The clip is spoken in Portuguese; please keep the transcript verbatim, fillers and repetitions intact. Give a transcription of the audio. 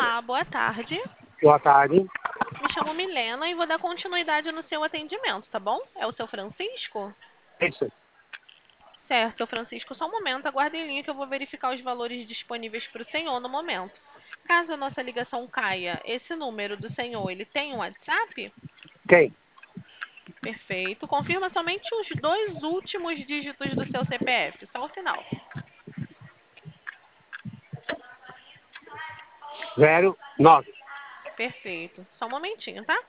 Olá, boa tarde. Boa tarde. Me chamo Milena e vou dar continuidade no seu atendimento, tá bom? É o seu Francisco? Isso. Certo, seu Francisco, só um momento, aguarde em linha que eu vou verificar os valores disponíveis para o senhor no momento. Caso a nossa ligação caia, esse número do senhor, ele tem um WhatsApp? Quem? Perfeito. Confirma somente os dois últimos dígitos do seu C P F, só o final. Zero nove. Perfeito. Só um momentinho, tá?